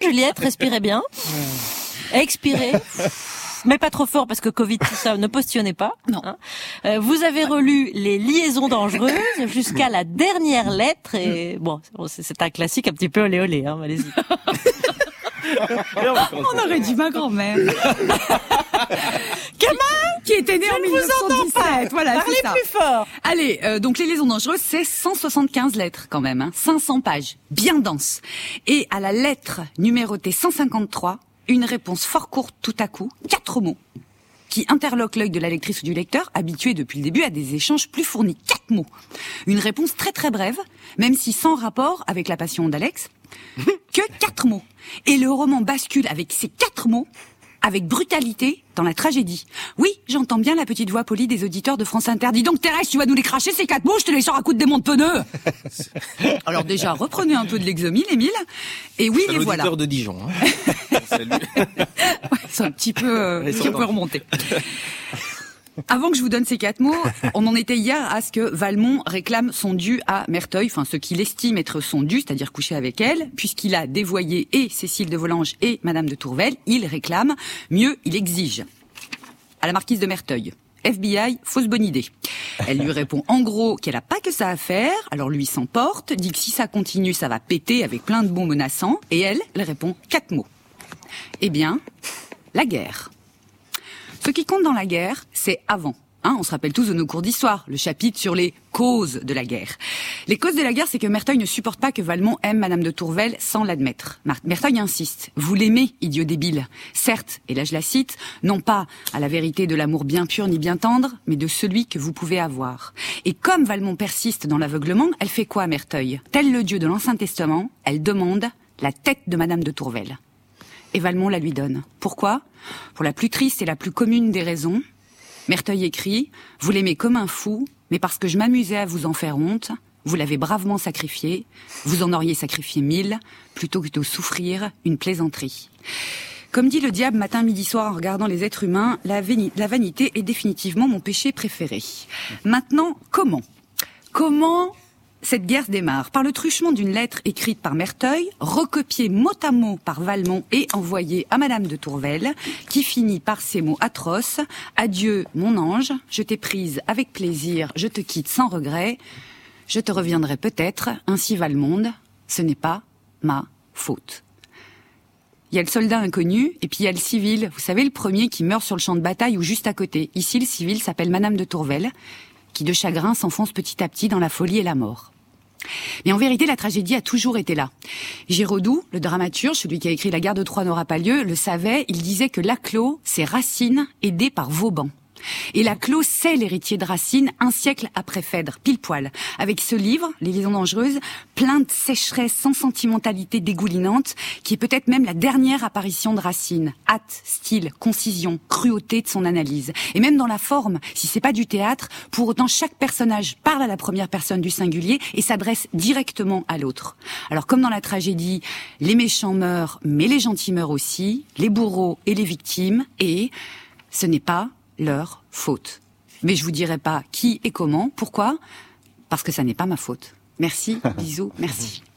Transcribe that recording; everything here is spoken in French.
Juliette, respirez bien. Expirez. Mais pas trop fort parce que Covid, tout ça, ne postillonnez pas. Non. Hein. Vous avez relu les liaisons dangereuses jusqu'à la dernière lettre et bon, c'est un classique un petit peu olé olé, hein, allez-y. On aurait dit ma grand-mère. Qui était née en 1917. Voilà, parlez c'est ça. plus fort. Allez, donc les liaisons dangereuses, c'est 175 lettres quand même, hein, 500 pages, bien dense. Et à la lettre numérotée 153, une réponse fort courte tout à coup, 4 mots, qui interloquent l'œil de la lectrice ou du lecteur, habitué depuis le début à des échanges plus fournis. 4 mots. Une réponse très très brève, même si sans rapport avec la passion d'Alex, que 4 mots. Et le roman bascule avec ces 4 mots, avec brutalité, dans la tragédie. Oui, j'entends bien la petite voix polie des auditeurs de France Inter. Dis donc Thérèse, tu vas nous les cracher ces 4 mots, je te les sors à coups de démon de pneus. Alors déjà, reprenez un peu de l'exomile, Émile. Et oui, les voilà. L'auditeur de Dijon. Hein. Salut. Ouais, c'est un petit peu remonter. Avant que je vous donne ces 4 mots, on en était hier à ce que Valmont réclame son dû à Merteuil, enfin ce qu'il estime être son dû, c'est-à-dire coucher avec elle, puisqu'il a dévoyé et Cécile de Volanges et Madame de Tourvel, il réclame, mieux, il exige. À la marquise de Merteuil. FBI, fausse bonne idée. Elle lui répond en gros qu'elle a pas que ça à faire, alors lui s'emporte, dit que si ça continue, ça va péter avec plein de mots menaçants, et elle répond 4 mots. Eh bien, la guerre. Ce qui compte dans la guerre, c'est avant. Hein, on se rappelle tous de nos cours d'histoire, le chapitre sur les causes de la guerre. Les causes de la guerre, c'est que Merteuil ne supporte pas que Valmont aime Madame de Tourvel sans l'admettre. Merteuil insiste. Vous l'aimez, idiot débile. Certes, et là je la cite, non pas à la vérité de l'amour bien pur ni bien tendre, mais de celui que vous pouvez avoir. Et comme Valmont persiste dans l'aveuglement, elle fait quoi, Merteuil? Tel le Dieu de l'Ancien Testament, elle demande la tête de Madame de Tourvel. Et Valmont la lui donne. Pourquoi? Pour la plus triste et la plus commune des raisons. Merteuil écrit « Vous l'aimez comme un fou, mais parce que je m'amusais à vous en faire honte, vous l'avez bravement sacrifié, vous en auriez sacrifié 1000, plutôt que de souffrir une plaisanterie. » Comme dit le diable matin, midi, soir en regardant les êtres humains, la vanité est définitivement mon péché préféré. Maintenant, Comment cette guerre se démarre par le truchement d'une lettre écrite par Merteuil, recopiée mot à mot par Valmont et envoyée à Madame de Tourvel, qui finit par ces mots atroces. « Adieu, mon ange, je t'ai prise avec plaisir, je te quitte sans regret. Je te reviendrai peut-être, ainsi va le monde, ce n'est pas ma faute. » Il y a le soldat inconnu, et puis il y a le civil. Vous savez, le premier qui meurt sur le champ de bataille ou juste à côté. Ici, le civil s'appelle Madame de Tourvel, qui de chagrin s'enfonce petit à petit dans la folie et la mort. Mais en vérité, la tragédie a toujours été là. Giraudoux, le dramaturge, celui qui a écrit La guerre de Troie n'aura pas lieu, le savait, il disait que Laclos, c'est Racine, aidé par Vauban. Et Laclos, c'est l'héritier de Racine, un siècle après Phèdre, pile poil. Avec ce livre, Les liaisons dangereuses, plein de sécheresse sans sentimentalité dégoulinante, qui est peut-être même la dernière apparition de Racine. Hâte, style, concision, cruauté de son analyse. Et même dans la forme, si c'est pas du théâtre, pour autant chaque personnage parle à la première personne du singulier et s'adresse directement à l'autre. Alors comme dans la tragédie, les méchants meurent, mais les gentils meurent aussi, les bourreaux et les victimes, et ce n'est pas leur faute. Mais je vous dirai pas qui et comment, pourquoi? Parce que ça n'est pas ma faute. Merci, bisous, merci.